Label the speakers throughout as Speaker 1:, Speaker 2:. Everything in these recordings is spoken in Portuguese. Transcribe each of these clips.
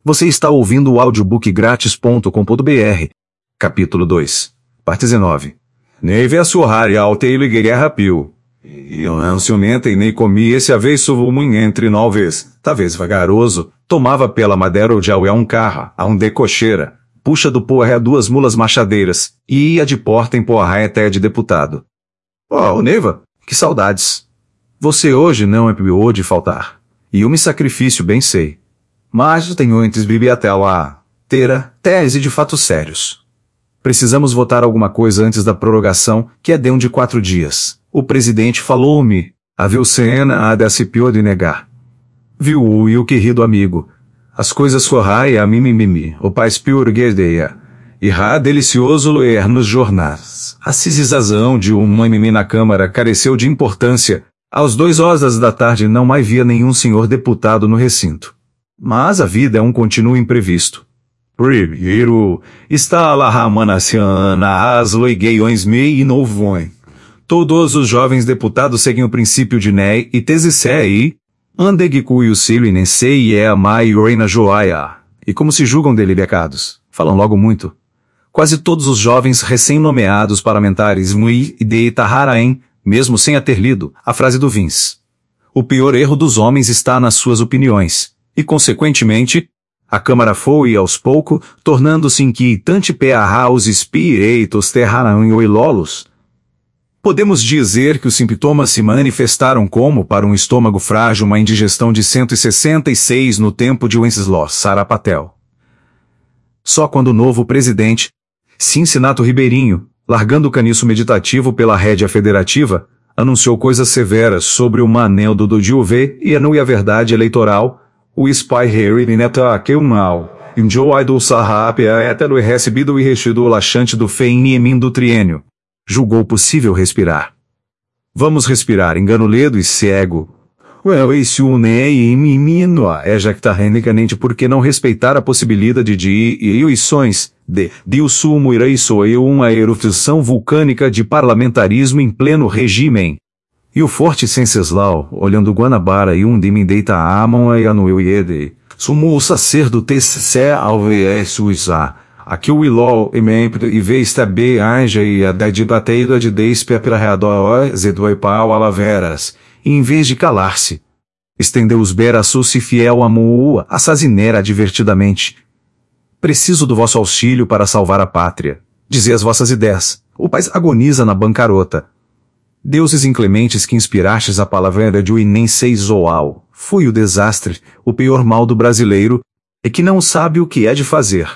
Speaker 1: Você está ouvindo o audiobookgratis.com.br. Capítulo 2. Parte 19. Neve a surrar ao teilo guerra pio. E eu não ciumenta nem comi esse avesso muito entre nós. Talvez vagaroso, tomava pela madeira o jau a um carro, a um decocheira, puxa do porra a 2 mulas machadeiras, e ia de porta em porra até de deputado. Oh, Neiva, que saudades. Você hoje não é pior de faltar. E eu me sacrifício bem sei. Mas eu tenho antes bebi até lá, tera, tese de fatos sérios. Precisamos votar alguma coisa antes da prorrogação, que é de 4 dias. O presidente falou-me, a viu cena a desse pior de negar. Viu e o querido amigo. As coisas corrai a mimimi, o paz pior guedeia. E rá delicioso ler nos jornais. A cisização de uma mimi na Câmara careceu de importância. Às 2 horas da tarde não havia nenhum senhor deputado no recinto. Mas a vida é um contínuo imprevisto. Primeiro, está lá ramanaciana as legueiões mei e novões. Todos os jovens deputados seguem o princípio de Ney e Tesicei, andegicui o silo e nem sei e é a mai reina joaia. E como se julgam deliberados, falam logo muito. Quase todos os jovens recém-nomeados parlamentares mui e de Itaharaem, mesmo sem a ter lido a frase do Vince. O pior erro dos homens está nas suas opiniões. E, consequentemente, a Câmara foi, aos poucos, tornando-se inquietante perra os espíritos terrarão e lolos. Podemos dizer que os sintomas se manifestaram como, para um estômago frágil, uma indigestão de 166 no tempo de Wenceslau Sarapatel. Só quando o novo presidente, Cincinato Ribeirinho, largando o caniço meditativo pela rédea federativa, anunciou coisas severas sobre o maneldo do Juve e a verdade eleitoral, o spy Harry Neta que o mal, e um Joe do Sarrap é hétero e recebido e rechido o laxante do Feiniemin do triênio. Julgou possível respirar. Vamos respirar, engano ledo e cego. Esse unei e mimino é jactarrenicamente porque não respeitar a possibilidade de eleições de o sumo iraiço e uma erupção vulcânica de parlamentarismo em pleno regime. E o forte Cenceslau, olhando Guanabara e dimindeita a mão e anuiede, sumo o sacerdote se alvesuisa, aqui o ilol e membro e vê estabe anja e a da debateira de despe pela redor zedoi pau alaveras, e em vez de calar-se, estendeu os braços e fiel amou a sazinera divertidamente. Preciso do vosso auxílio para salvar a pátria, dizei as vossas ideias, o país agoniza na bancarrota. Deuses inclementes que inspirastes a palavra de nem sei zoal, foi o desastre, o pior mal do brasileiro, é que não sabe o que é de fazer.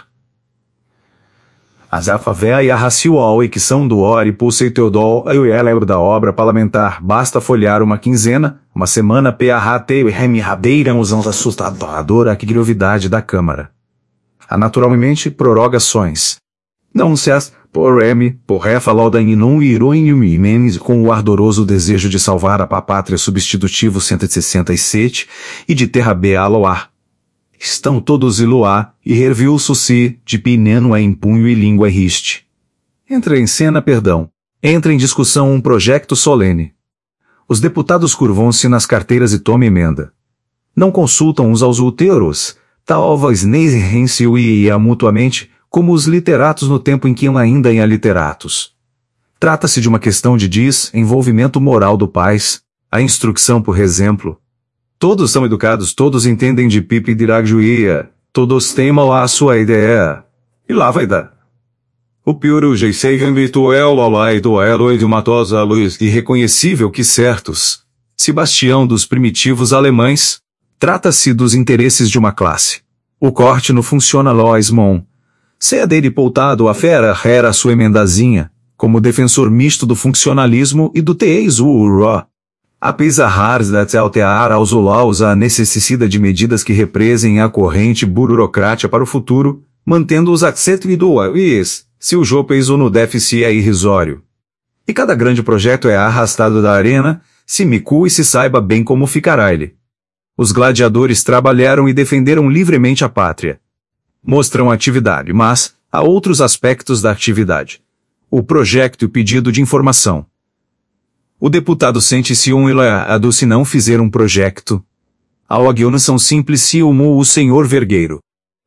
Speaker 1: As alfavéia e a raciual e que são do ori pulsei teodol e o elebro da obra parlamentar, basta folhear uma quinzena, uma semana PRT e remi rabeiram os assustadora que gravidade da Câmara. Há naturalmente prorrogações. Não se as porreme, porrefa lauda em não ironho e memes com o ardoroso desejo de salvar a pátria substitutivo 167 e de terra bealoar. Estão todos iluá, e reviu-se de pineno em punho e língua riste. Entra em cena entra em discussão um projeto solene. Os deputados curvam-se nas carteiras e tomam emenda. Não consultam uns aos outros, talvez nem e mutuamente, como os literatos no tempo em que ainda em literatos. Trata-se de uma questão de envolvimento moral do país, a instrução por exemplo. Todos são educados, todos entendem de pipi diragjuia, todos temam a sua ideia. E lá vai dar. O pior jeiseigan virtuel lolai do elo de matosa luz irreconhecível que certos. Sebastião dos primitivos alemães. Trata-se dos interesses de uma classe. O corte não funciona loismon. Se é dele poutado a fera era sua emendazinha, como defensor misto do funcionalismo e do teis-uro. Apesar de alterar aos ulaus a necessidade de medidas que represem a corrente burocrática para o futuro, mantendo os accetri do se o jopeis ou no déficit é irrisório. E cada grande projeto é arrastado da arena, se micu e se saiba bem como ficará ele. Os gladiadores trabalharam e defenderam livremente a pátria. Mostram atividade, mas há outros aspectos da atividade. O projeto e o pedido de informação. O deputado sente-se ilhado se não fizer um projeto. A não são simples se o senhor vergueiro.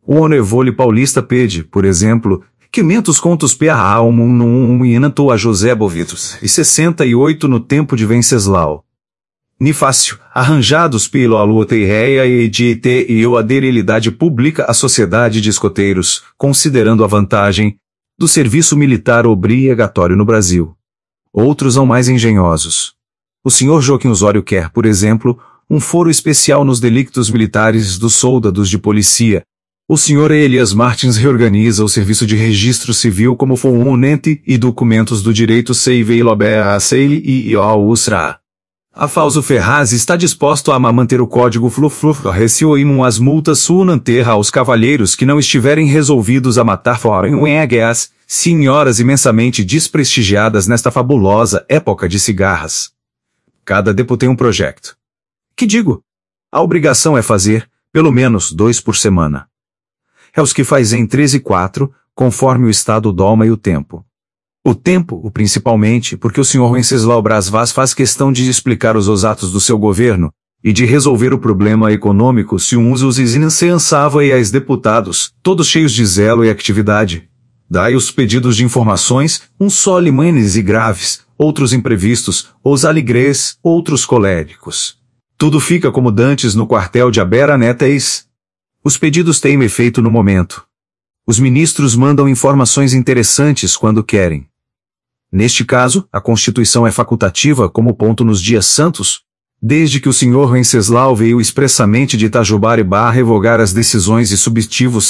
Speaker 1: O Onevole Paulista pede, por exemplo, que mentos contos PA um inato a José Bovitos, e 68 no tempo de Venceslau. Nifácio, arranjados pelo Aluoteia e de e eu a derilidade pública à sociedade de escoteiros, considerando a vantagem do serviço militar obrigatório no Brasil. Outros são mais engenhosos. O Sr. Joaquim Osório quer, por exemplo, um foro especial nos delictos militares dos soldados de polícia. O Sr. Elias Martins reorganiza o serviço de registro civil como fonte e documentos do direito civil a Seile e ao Usra. Afauso Ferraz está disposto a manter o código Flufluf recioimum as multas sunanterra aos cavalheiros que não estiverem resolvidos a matar fora as senhoras imensamente desprestigiadas nesta fabulosa época de cigarras. Cada deputado tem um projeto. Que digo? A obrigação é fazer, pelo menos 2 por semana. É os que faz em 13 e 4, conforme o estado doma e o tempo. O tempo, principalmente, porque o Sr. Wenceslau Braz Vaz faz questão de explicar os atos do seu governo, e de resolver o problema econômico se uns os inseansava e as deputados, todos cheios de zelo e atividade. Daí os pedidos de informações, uns solimanes e graves, outros imprevistos, os alegres, outros coléricos. Tudo fica como dantes no quartel de Aberaneteis. Os pedidos têm efeito no momento. Os ministros mandam informações interessantes quando querem. Neste caso, a Constituição é facultativa como ponto nos dias santos, desde que o Sr. Wenceslau veio expressamente de Itajubá revogar as decisões e subtivos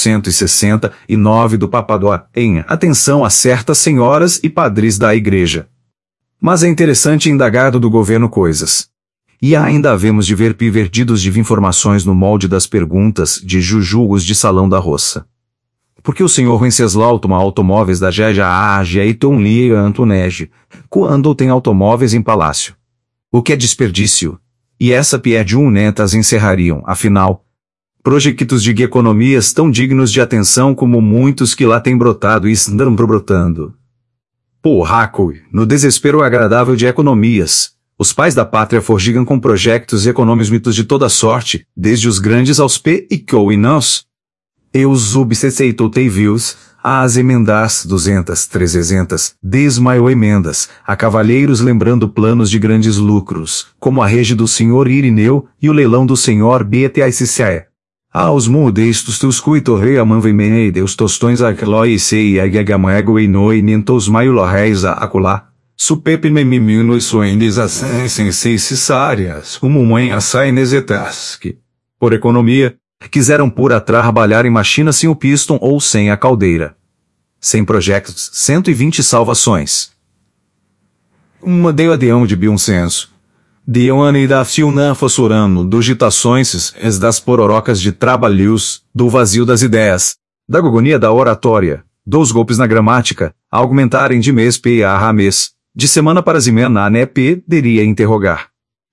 Speaker 1: 169 do Papadoa, em atenção a certas senhoras e padres da Igreja. Mas é interessante indagar do governo coisas. E ainda havemos de ver perdidos de informações no molde das perguntas de jujugos de salão da roça. Porque o Sr. Wenceslau toma automóveis da Jaja e Tom Lia Antonege, quando tem automóveis em palácio. O que é desperdício? E essa piede netas encerrariam, afinal, projetos de economias tão dignos de atenção como muitos que lá têm brotado e estão brotando. Porraco, no desespero agradável de economias, os pais da pátria forjigam com projetos econômicos de toda sorte, desde os grandes aos pequenos. E os obsesseitos as emendas 200, 300, desmaio emendas, a cavalheiros lembrando planos de grandes lucros, como a rede do Sr. Irineu e o leilão do Sr. BTICCE. Aos modestos teus cuitorrei a manvemene deus tostões a cloi sei a gagamoego e noi nentos maio lorreis a acolá. Supepime mimino e suendes as necessárias, como mãe assai nezetasque. Por economia, quiseram pôr a trabalhar em machina sem o piston ou sem a caldeira. Sem projetos, 120 salvações. Uma deadeão de bionsenso. Deone da fiuna fossorano, do gitações, es das pororocas de trabalhos, do vazio das ideias, da agonia da oratória, dos golpes na gramática, a argumentarem de mês a mês, de semana para semana né poderia interrogar.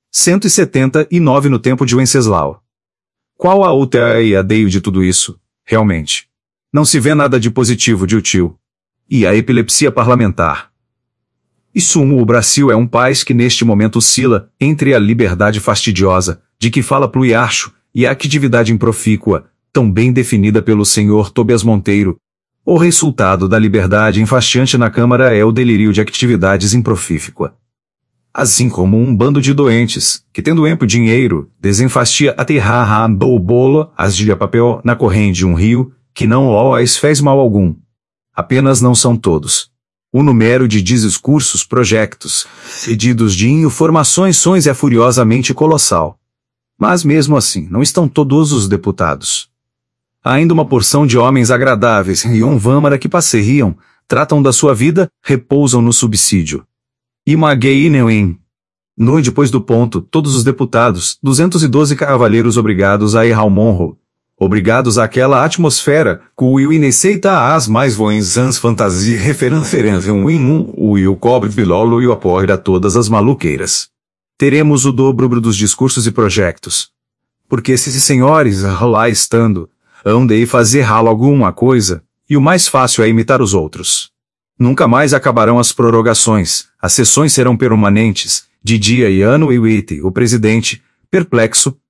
Speaker 1: 179 no tempo de Wenceslau. Qual a outra ideia de tudo isso, realmente? Não se vê nada de positivo de útil. E a epilepsia parlamentar? Isso o Brasil é um país que neste momento oscila entre a liberdade fastidiosa, de que fala Plutarco, e a atividade improfícua, tão bem definida pelo Sr. Tobias Monteiro. O resultado da liberdade enfastiante na Câmara é o delírio de atividades improfícua. Assim como um bando de doentes, que tendo empo dinheiro, desenfastia a terra o bolo, as de papel, na corrente de um rio, que não as fez mal algum. Apenas não são todos. O número de discursos, projetos, pedidos de informações é furiosamente colossal. Mas mesmo assim, não estão todos os deputados. Há ainda uma porção de homens agradáveis e um vâmara que passeiam, tratam da sua vida, repousam no subsídio. Imaguei-nem. No e depois do ponto, todos os deputados, 212 cavalheiros obrigados a ir ao Monro, obrigados àquela atmosfera, cuio ineceita as mais voenzans fantasia referenciam em o cobre pilolo e o apoio a todas as maluqueiras. Teremos o dobro dos discursos e projetos. Porque esses senhores, lá estando, hão de fazer ralo alguma coisa, e o mais fácil é imitar os outros. Nunca mais acabarão as prorrogações, as sessões serão permanentes, de dia e ano e o presidente, perplexo,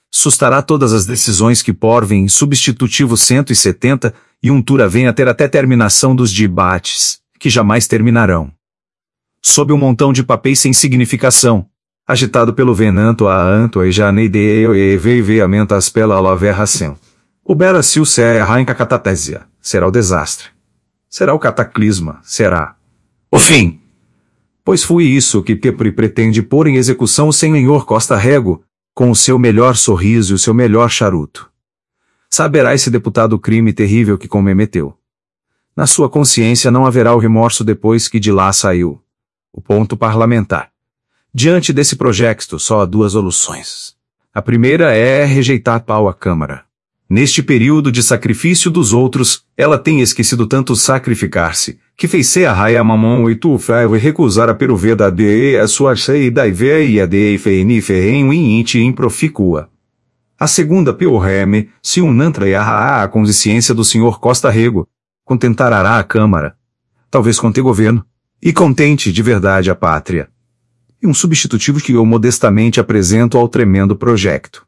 Speaker 1: sustará todas as decisões que porvem substitutivo 170 e um tura venha ter até terminação dos debates, que jamais terminarão. Sob um montão de papéis sem significação, agitado pelo venanto a anto e já neideo e veamentas pela laverração. Ubera-se o serra em catatésia, será o desastre. Será o cataclisma, será o fim. Pois foi isso que Kepri pretende pôr em execução o senhor Costa Rego, com o seu melhor sorriso e o seu melhor charuto. Saberá esse deputado o crime terrível que cometeu. Na sua consciência não haverá o remorso depois que de lá saiu. O ponto parlamentar. Diante desse projeto só há duas soluções. A primeira é rejeitar pau a Câmara. Neste período de sacrifício dos outros, ela tem esquecido tanto sacrificar-se, que fez-se a raia mamão e tu e recusar a peruveda de a sua saída e veia de feini ferren inti improficua. A segunda piorreme, se um nantra a consciência do senhor Costa Rego, contentará a Câmara, talvez conter governo, e contente de verdade a pátria. E um substitutivo que eu modestamente apresento ao tremendo projeto.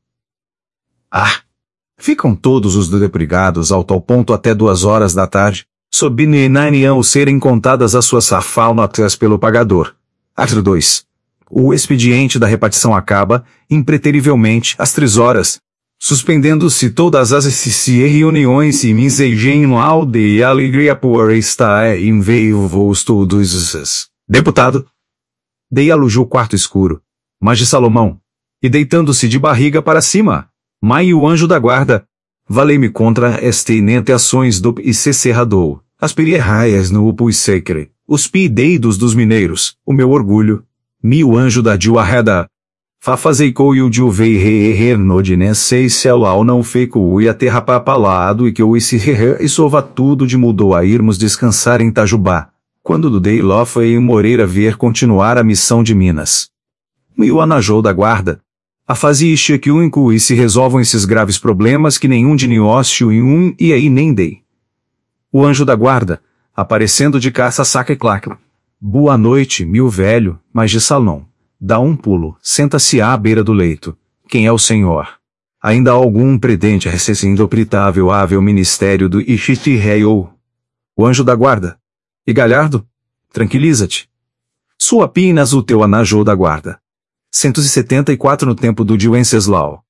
Speaker 1: Ficam todos os debrigados ao tal ponto até 2 horas da tarde, sob Ninanian serem contadas as suas safalnotas pelo pagador. Art. 2. O expediente da repartição acaba, impreterivelmente, às 3 horas, suspendendo-se todas as reuniões e minsegenho alde e alegria por estar em veivos todos. Deputado. Dei à luz o quarto escuro, mas de Salomão, e deitando-se de barriga para cima, Mai o anjo da guarda, valei-me contra este ações do e se cerradou, as perierraias no upus secre, os pideidos dos mineiros, o meu orgulho, o anjo da diuarreda, fafazeikou e o diuvei re-re-re-nodines sei celau não feico e a terra papalado e que o esse re e sova tudo de mudou a irmos descansar em Itajubá, quando do dei lofa e Moreira vier continuar a missão de Minas. O anajou da guarda, a fazia que e se resolvam esses graves problemas que nenhum de niócio e aí nem dei. O anjo da guarda, aparecendo de caça saca e claca. Boa noite, meu velho, mas de salão. Dá um pulo, senta-se à beira do leito. Quem é o senhor? Ainda há algum predente a recessindo opritável ável ministério do Ixiti Rei ou? O anjo da guarda. E Galhardo? Tranquiliza-te. Sua pinas o teu anajou da guarda. 174 no tempo do de Wenceslau.